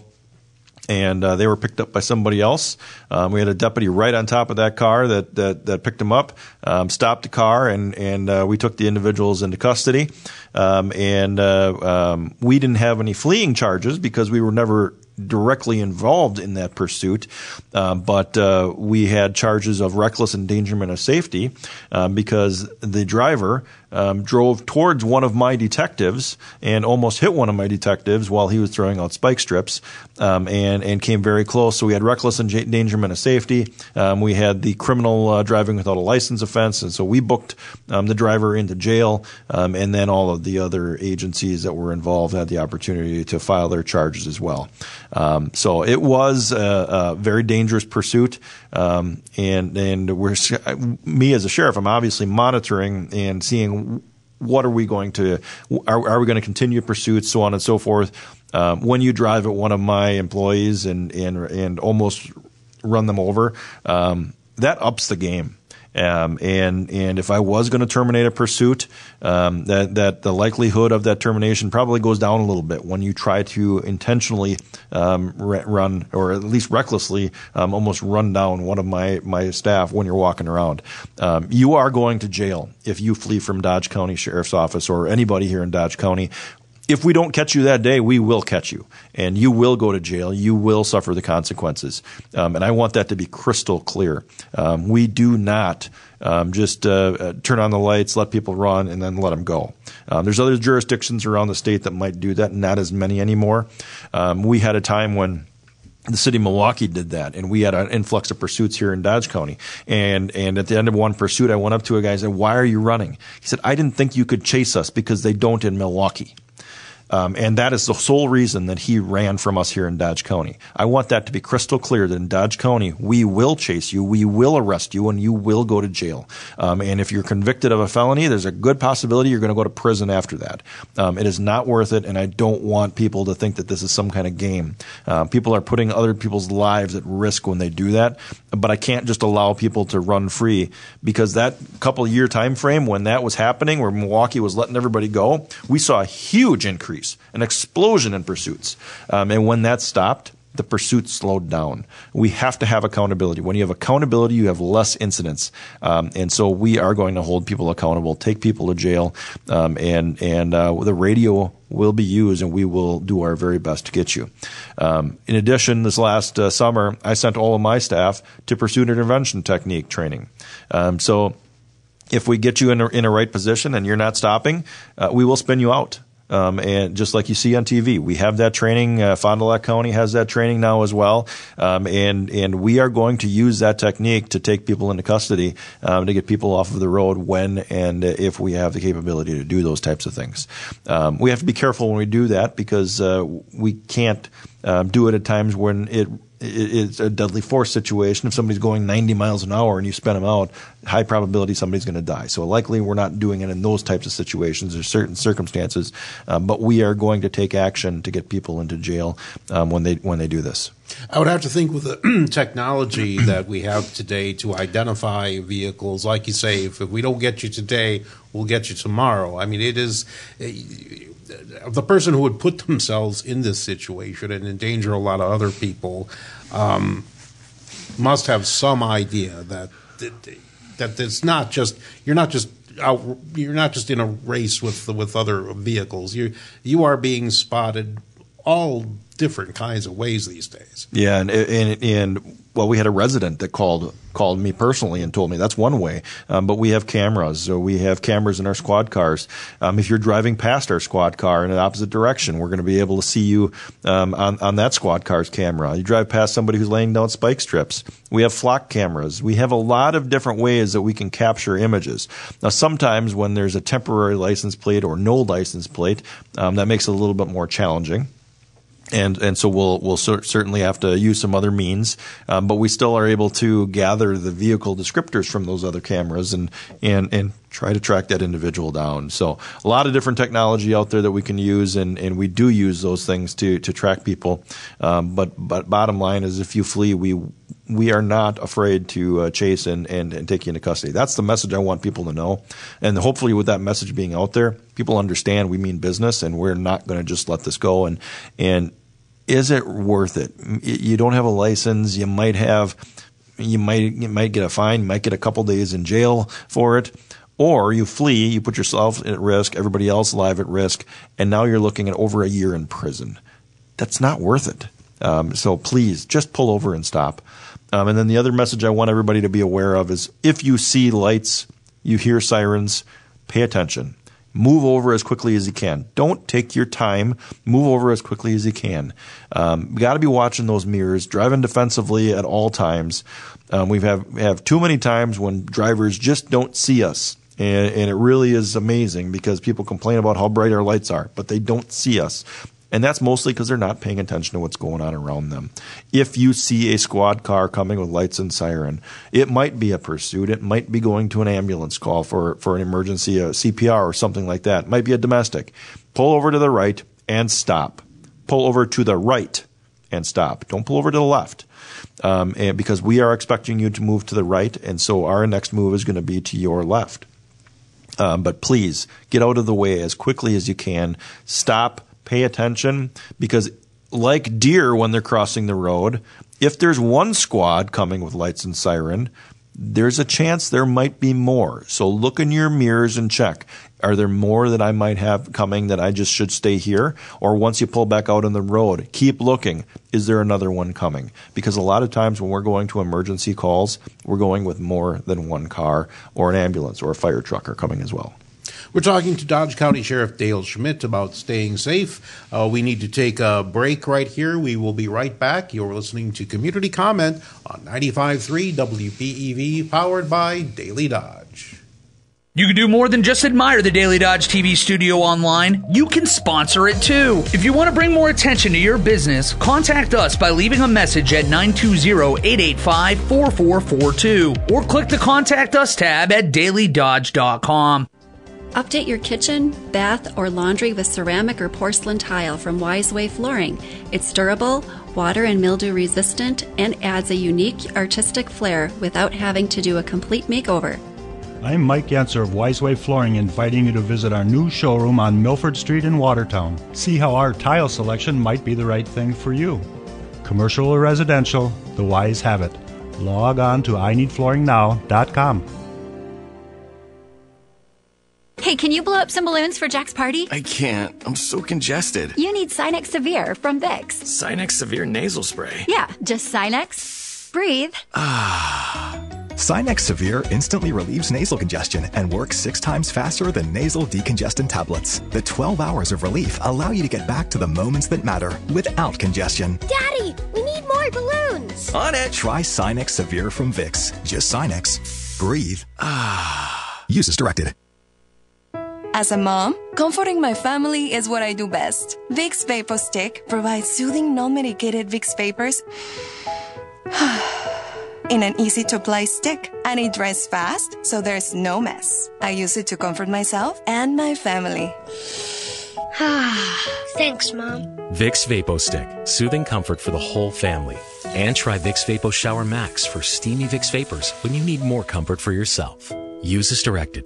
and uh, they were picked up by somebody else. Um, we had a deputy right on top of that car that that, that picked them up, um, stopped the car, and and uh, we took the individuals into custody. Um, and uh, um, we didn't have any fleeing charges because we were never directly involved in that pursuit, uh, but uh, we had charges of reckless endangerment of safety uh, because the driver um, drove towards one of my detectives and almost hit one of my detectives while he was throwing out spike strips, um, and and came very close. So we had reckless endangerment of safety. Um, we had the criminal uh, driving without a license offense, and so we booked um, the driver into jail, um, and then all of the other agencies that were involved had the opportunity to file their charges as well. Um, so it was a, a very dangerous pursuit, um, and and we're me as a sheriff, I'm obviously monitoring and seeing what are we going to are, are we going to continue pursuits, so on and so forth. Um, when you drive at one of my employees and and and almost run them over, um, that ups the game. Um, and and if I was going to terminate a pursuit, um, that that the likelihood of that termination probably goes down a little bit when you try to intentionally um, run, or at least recklessly, um, almost run down one of my my staff when you're walking around. Um, you are going to jail if you flee from Dodge County Sheriff's Office or anybody here in Dodge County. If we don't catch you that day, we will catch you, and you will go to jail. You will suffer the consequences, um, and I want that to be crystal clear. Um, we do not um, just uh, uh, turn on the lights, let people run, and then let them go. Um, there's other jurisdictions around the state that might do that, not as many anymore. Um, we had a time when the city of Milwaukee did that, and we had an influx of pursuits here in Dodge County. And and at the end of one pursuit, I went up to a guy and said, "Why are you running?" He said, "I didn't think you could chase us because they don't in Milwaukee." Um, and that is the sole reason that he ran from us here in Dodge County. I want that to be crystal clear that in Dodge County, we will chase you, we will arrest you, and you will go to jail. Um, and if you're convicted of a felony, there's a good possibility you're going to go to prison after that. Um, it is not worth it, and I don't want people to think that this is some kind of game. Uh, people are putting other people's lives at risk when they do that, but I can't just allow people to run free, because that couple year time frame when that was happening, where Milwaukee was letting everybody go, we saw a huge increase. An explosion in pursuits. Um, and when that stopped, the pursuit slowed down. We have to have accountability. When you have accountability, you have less incidents. Um, and so we are going to hold people accountable, take people to jail, um, and, and uh, the radio will be used, and we will do our very best to get you. Um, in addition, this last uh, summer, I sent all of my staff to pursuit intervention technique training. Um, so if we get you in a, in a right position and you're not stopping, uh, we will spin you out. Um, and just like you see on T V, we have that training. Uh, Fond du Lac County has that training now as well. Um, and, and we are going to use that technique to take people into custody, um, to get people off of the road when and if we have the capability to do those types of things. Um, we have to be careful when we do that, because uh, we can't uh, do it at times when it it's a deadly force situation. If somebody's going ninety miles an hour and you spin them out, high probability somebody's going to die. So likely we're not doing it in those types of situations or certain circumstances, um, but we are going to take action to get people into jail um, when they when they do this. I would have to think with the technology that we have today to identify vehicles, like you say, if, if we don't get you today, we'll get you tomorrow. I mean, it is uh, the person who would put themselves in this situation and endanger a lot of other people um, must have some idea that that, that it's not just you're not just out, you're not just in a race with with other vehicles. You you are being spotted all different kinds of ways these days. Yeah, and and, and well, we had a resident that called called me personally and told me that's one way. Um, but we have cameras. So we have cameras in our squad cars. Um, if you're driving past our squad car in the opposite direction, we're going to be able to see you um, on, on that squad car's camera. You drive past somebody who's laying down spike strips. We have flock cameras. We have a lot of different ways that we can capture images. Now, sometimes when there's a temporary license plate or no license plate, um, that makes it a little bit more challenging. And and so we'll we'll cer- certainly have to use some other means, um, but we still are able to gather the vehicle descriptors from those other cameras and and and try to track that individual down. So a lot of different technology out there that we can use, and, and we do use those things to to track people. Um, but but bottom line is, if you flee, we we are not afraid to uh, chase and, and and take you into custody. That's the message I want people to know, and hopefully with that message being out there, people understand we mean business, and we're not going to just let this go. And and is it worth it? You don't have a license. You might have, you might, you might get a fine. You might get a couple days in jail for it, or you flee. You put yourself at risk, everybody else alive at risk, and now you're looking at over a year in prison. That's not worth it. Um, so please, just pull over and stop. Um, and then the other message I want everybody to be aware of is, if you see lights, you hear sirens, pay attention. Move over as quickly as you can. Don't take your time. Move over as quickly as you can. Um, we got to be watching those mirrors, driving defensively at all times. Um, we have have too many times when drivers just don't see us, and, and it really is amazing because people complain about how bright our lights are, but they don't see us. And that's mostly because they're not paying attention to what's going on around them. If you see a squad car coming with lights and siren, it might be a pursuit. It might be going to an ambulance call for, for an emergency, a C P R or something like that. It might be a domestic. Pull over to the right and stop. Pull over to the right and stop. Don't pull over to the left. um, and because we are expecting you to move to the right, and so our next move is going to be to your left. Um, but please get out of the way as quickly as you can. Stop, pay attention, because like deer when they're crossing the road, if there's one squad coming with lights and siren, there's a chance there might be more. So look in your mirrors and check. Are there more that I might have coming that I just should stay here? Or once you pull back out on the road, keep looking. Is there another one coming? Because a lot of times when we're going to emergency calls, we're going with more than one car, or an ambulance or a fire truck are coming as well. We're talking to Dodge County Sheriff Dale Schmidt about staying safe. Uh, we need to take a break right here. We will be right back. You're listening to Community Comment on ninety-five point three W B E V, powered by Daily Dodge. You can do more than just admire the Daily Dodge T V studio online. You can sponsor it too. If you want to bring more attention to your business, contact us by leaving a message at nine two zero, eight eight five, four four four two or click the Contact Us tab at daily dodge dot com. Update your kitchen, bath, or laundry with ceramic or porcelain tile from Wiseway Flooring. It's durable, water and mildew resistant, and adds a unique artistic flair without having to do a complete makeover. I'm Mike Yentzer of Wiseway Flooring, inviting you to visit our new showroom on Milford Street in Watertown. See how our tile selection might be the right thing for you. Commercial or residential, the Wise have it. Log on to I need flooring now dot com. Hey, can you blow up some balloons for Jack's party? I can't. I'm so congested. You need Sinex Severe from Vicks. Sinex Severe nasal spray. Yeah, just Sinex. Breathe. Ah. Sinex Severe instantly relieves nasal congestion and works six times faster than nasal decongestant tablets. The twelve hours of relief allow you to get back to the moments that matter without congestion. Daddy, we need more balloons. On it. Try Sinex Severe from Vicks. Just Sinex. Breathe. Ah. Use as directed. As a mom, comforting my family is what I do best. Vicks Vapor Stick provides soothing, non-medicated Vicks vapors in an easy-to-apply stick, and it dries fast, so there's no mess. I use it to comfort myself and my family. Thanks, Mom. Vicks Vapo Stick, soothing comfort for the whole family. And try Vicks Vapo Shower Max for steamy Vicks vapors when you need more comfort for yourself. Use as directed.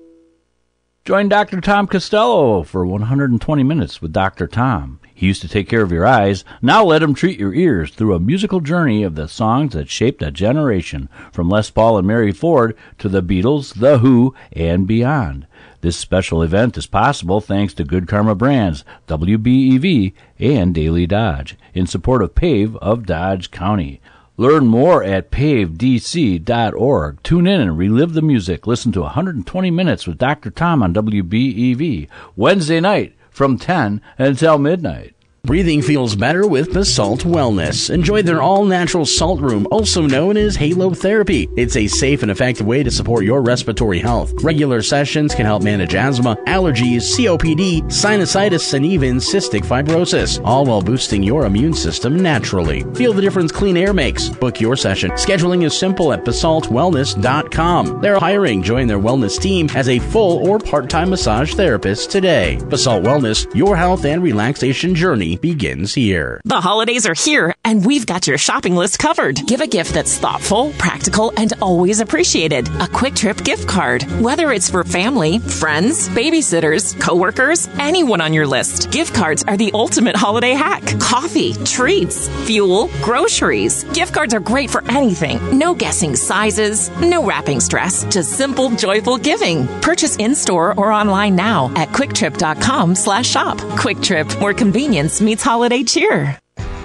Join Doctor Tom Costello for one hundred twenty minutes with Doctor Tom. He used to take care of your eyes. Now let him treat your ears through a musical journey of the songs that shaped a generation, from Les Paul and Mary Ford to the Beatles, The Who, and beyond. This special event is possible thanks to Good Karma Brands, W B E V, and Daily Dodge, in support of PAVE of Dodge County. Learn more at pave d c dot org. Tune in and relive the music. Listen to one hundred twenty minutes with Doctor Tom on W B E V, Wednesday night from ten until midnight. Breathing feels better with Basalt Wellness. Enjoy their all-natural salt room, also known as Halo Therapy. It's a safe and effective way to support your respiratory health. Regular sessions can help manage asthma, allergies, C O P D, sinusitis, and even cystic fibrosis, all while boosting your immune system naturally. Feel the difference clean air makes. Book your session. Scheduling is simple at basalt wellness dot com. They're hiring. Join their wellness team as a full or part-time massage therapist today. Basalt Wellness, your health and relaxation journey begins here. The holidays are here, and we've got your shopping list covered. Give a gift that's thoughtful, practical, and always appreciated. A Quick Trip gift card. Whether it's for family, friends, babysitters, coworkers, anyone on your list, gift cards are the ultimate holiday hack. Coffee, treats, fuel, groceries. Gift cards are great for anything. No guessing sizes, no wrapping stress, just simple, joyful giving. Purchase in-store or online now at quick trip dot com slash shop. Quick Trip, where convenience meets holiday cheer.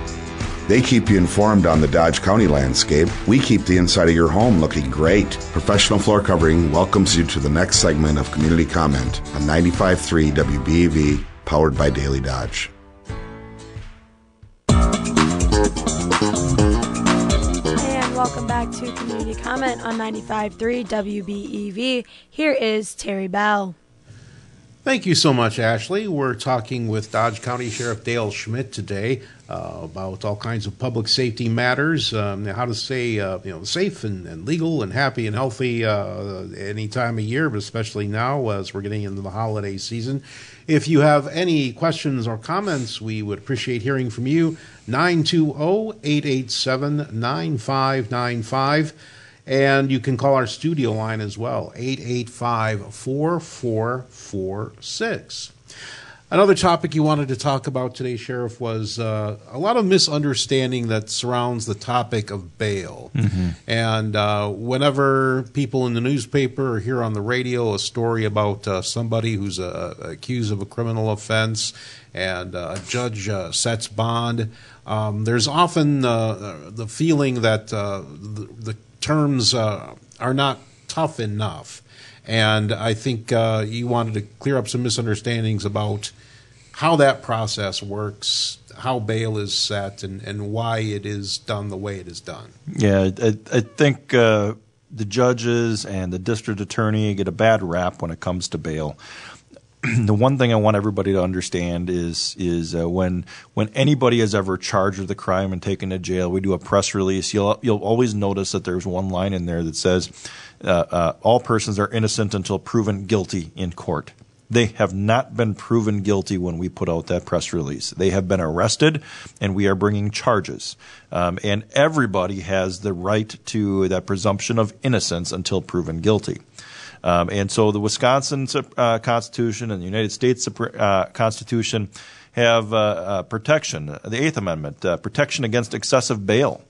They keep you informed on the Dodge County landscape. We keep the inside of your home looking great. Professional Floor Covering welcomes you to the next segment of Community Comment on ninety-five point three W B E V, powered by Daily Dodge. And welcome back to Community Comment on ninety-five point three W B E V. Here is Terry Bell. Thank you so much, Ashley. We're talking with Dodge County Sheriff Dale Schmidt today uh, about all kinds of public safety matters, um, how to stay uh, you know, safe and, and legal and happy and healthy uh, any time of year, but especially now as we're getting into the holiday season. If you have any questions or comments, we would appreciate hearing from you. nine two zero, eight eight seven, nine five nine five. And you can call our studio line as well, eight eight five, four four four six. Another topic you wanted to talk about today, Sheriff, was uh, a lot of misunderstanding that surrounds the topic of bail. Mm-hmm. And uh, whenever people in the newspaper or hear on the radio a story about uh, somebody who's uh, accused of a criminal offense and uh, a judge uh, sets bond, um, there's often uh, the feeling that uh, the, the terms uh, are not tough enough. And I think uh, you wanted to clear up some misunderstandings about how that process works, how bail is set, and, and why it is done the way it is done. Yeah, I, I think uh, the judges and the district attorney get a bad rap when it comes to bail. The one thing I want everybody to understand is is uh, when when anybody is ever charged with a crime and taken to jail, we do a press release. You'll you'll always notice that there's one line in there that says, uh, uh, "All persons are innocent until proven guilty in court." They have not been proven guilty when we put out that press release. They have been arrested, and we are bringing charges. Um, and everybody has the right to that presumption of innocence until proven guilty. Um, and so the Wisconsin uh, Constitution and the United States uh, Constitution have uh, uh, protection, the Eighth Amendment, uh, protection against excessive bail.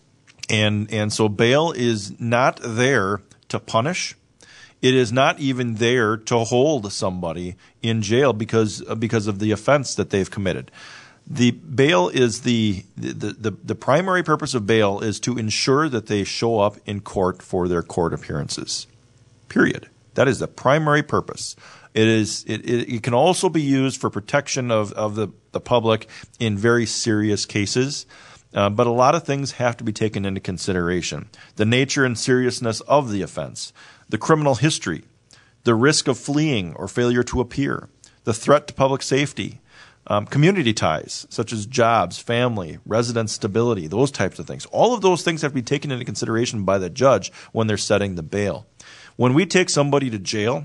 And, and so bail is not there to punish. It is not even there to hold somebody in jail because, because of the offense that they've committed. The bail is the, the, the, the primary purpose of bail is to ensure that they show up in court for their court appearances. Period. That is the primary purpose. It is. It, it, it can also be used for protection of, of the, the public in very serious cases, uh, but a lot of things have to be taken into consideration. The nature and seriousness of the offense, the criminal history, the risk of fleeing or failure to appear, the threat to public safety, um, community ties such as jobs, family, residence stability, those types of things. All of those things have to be taken into consideration by the judge when they're setting the bail. When we take somebody to jail,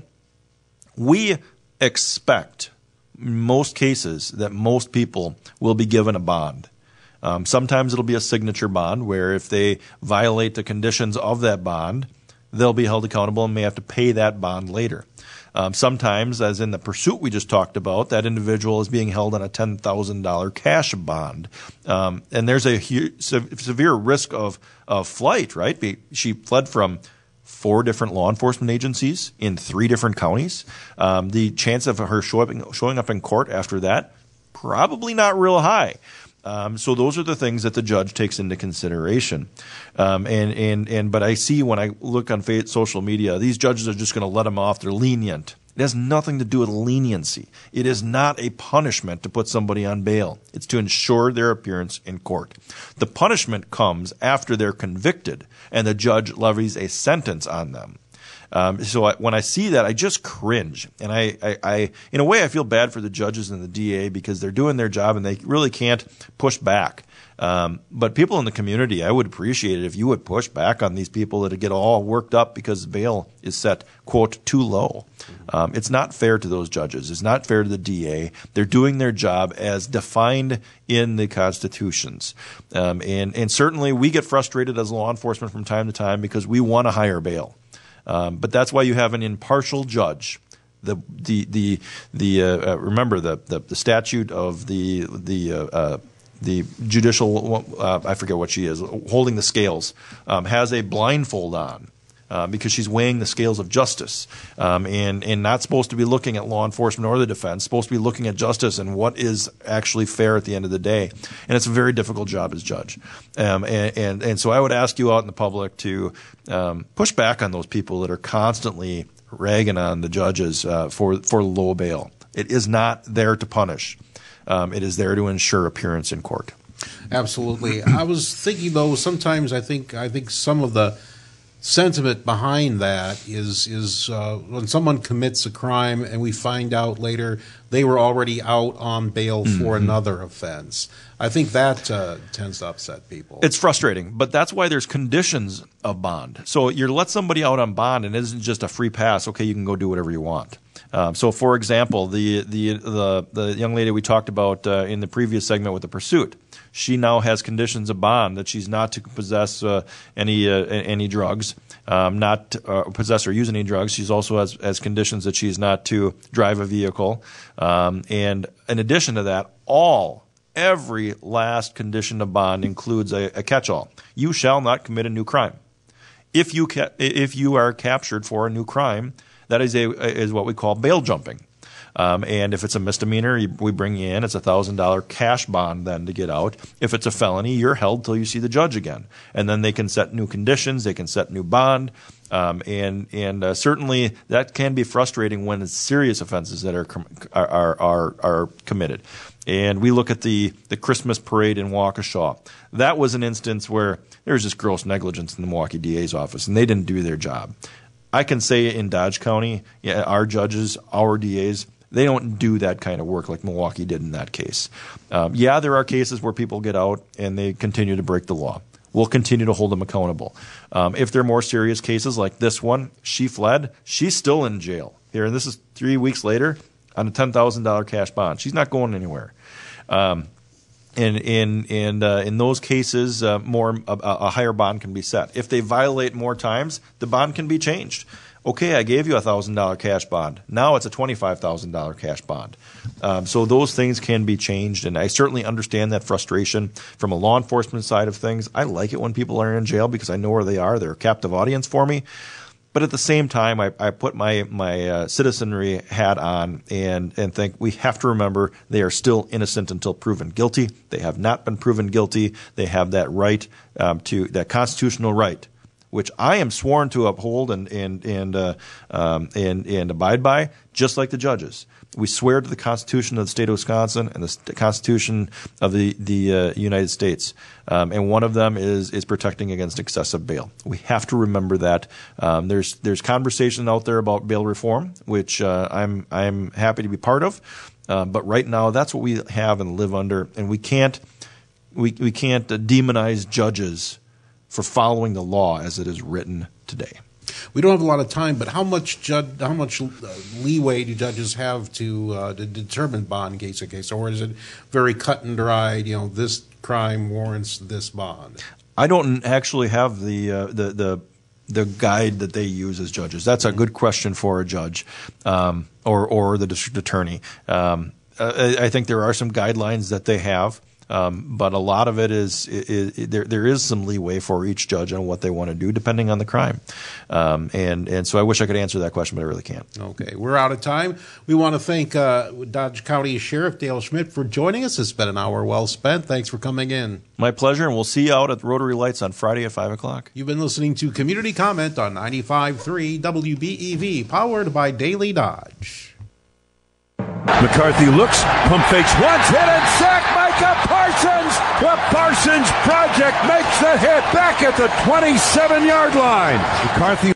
we expect, in most cases, that most people will be given a bond. Um, sometimes it'll be a signature bond where if they violate the conditions of that bond, they'll be held accountable and may have to pay that bond later. Um, sometimes, as in the pursuit we just talked about, that individual is being held on a ten thousand dollars cash bond. Um, and there's a hu- severe risk of, of flight, right? She fled from four different law enforcement agencies in three different counties. Um, the chance of her showing, showing up in court after that, probably not real high. Um, so those are the things that the judge takes into consideration. Um, and, and, and, but I see when I look on social media, these judges are just going to let them off. They're lenient. It has nothing to do with leniency. It is not a punishment to put somebody on bail. It's to ensure their appearance in court. The punishment comes after they're convicted and the judge levies a sentence on them. Um, so I, when I see that, I just cringe. And I, I, I, in a way, I feel bad for the judges and the D A because they're doing their job and they really can't push back. Um, but people in the community, I would appreciate it if you would push back on these people that get all worked up because bail is set, quote, too low. Um, it's not fair to those judges. It's not fair to the D A. They're doing their job as defined in the constitutions. Um, and, and certainly we get frustrated as law enforcement from time to time because we want a higher bail. Um, but that's why you have an impartial judge. The the the the uh, uh, remember the, the the statute of the the uh, uh, the judicial uh, I forget what she is holding the scales um, has a blindfold on. Uh, because she's weighing the scales of justice um, and, and not supposed to be looking at law enforcement or the defense, supposed to be looking at justice and what is actually fair at the end of the day. And it's a very difficult job as judge. Um, and, and, and so I would ask you out in the public to um, push back on those people that are constantly ragging on the judges uh, for, for low bail. It is not there to punish. Um, it is there to ensure appearance in court. Absolutely. I was thinking, though, sometimes I think I think some of the sentiment behind that is is uh, when someone commits a crime and we find out later they were already out on bail mm-hmm. for another offense. I think that uh, tends to upset people. It's frustrating, but that's why there's conditions of bond. So you let somebody out on bond and it isn't just a free pass, okay, you can go do whatever you want. Um, so, for example, the, the the the young lady we talked about uh, in the previous segment with the pursuit, she now has conditions of bond that she's not to possess uh, any uh, any drugs, um, not uh, possess or use any drugs. She's also has, has conditions that she's not to drive a vehicle. Um, and in addition to that, all every last condition of bond includes a, a catch-all. You shall not commit a new crime. If you ca- if you are captured for a new crime, that is a is what we call bail jumping. Um, and if it's a misdemeanor, you, we bring you in. It's a one thousand dollars cash bond then to get out. If it's a felony, you're held till you see the judge again. And then they can set new conditions. They can set new bond. Um, and and uh, certainly that can be frustrating when it's serious offenses that are are are, are committed. And we look at the, the Christmas parade in Waukesha. That was an instance where there was just gross negligence in the Milwaukee D A's office, and they didn't do their job. I can say in Dodge County, yeah, our judges, our D As, they don't do that kind of work like Milwaukee did in that case. Um, yeah, there are cases where people get out and they continue to break the law. We'll continue to hold them accountable. Um, if they're more serious cases like this one, she fled. She's still in jail here, and this is three weeks later on a ten thousand dollars cash bond. She's not going anywhere. Um, and in in uh, in those cases, uh, more a, a higher bond can be set. If they violate more times, the bond can be changed. Okay, I gave you a one thousand dollars cash bond. Now it's a twenty-five thousand dollars cash bond. Um, so those things can be changed, and I certainly understand that frustration from a law enforcement side of things. I like it when people are in jail because I know where they are. They're a captive audience for me. But at the same time, I, I put my my uh, citizenry hat on and, and think we have to remember they are still innocent until proven guilty. They have not been proven guilty. They have that right um, to that constitutional right, which I am sworn to uphold and and and uh, um, and and abide by, just like the judges. We swear to the Constitution of the state of Wisconsin and the st- Constitution of the the uh, United States, um, and one of them is is protecting against excessive bail. We have to remember that. Um, there's there's conversation out there about bail reform, which uh, I'm I'm happy to be part of, uh, but right now that's what we have and live under, and we can't we we can't uh, demonize judges for following the law as it is written today. We don't have a lot of time, but how much judge, how much uh, leeway do judges have to, uh, to determine bond case to case, or is it very cut and dried? You know, this crime warrants this bond. I don't actually have the uh, the the the guide that they use as judges. That's a good question for a judge um, or or the district attorney. Um, I, I think there are some guidelines that they have. Um, but a lot of it is, is, is there. There is some leeway for each judge on what they want to do, depending on the crime. Um, and and so I wish I could answer that question, but I really can't. Okay, we're out of time. We want to thank uh, Dodge County Sheriff Dale Schmidt for joining us. It's been an hour well spent. Thanks for coming in. My pleasure, and we'll see you out at the Rotary Lights on Friday at five o'clock. You've been listening to Community Comment on ninety-five point three W B E V, powered by Daily Dodge. McCarthy looks, pump fakes once, hit and sack, Micah Parsons! The Parsons Project makes the hit back at the twenty-seven-yard line. McCarthy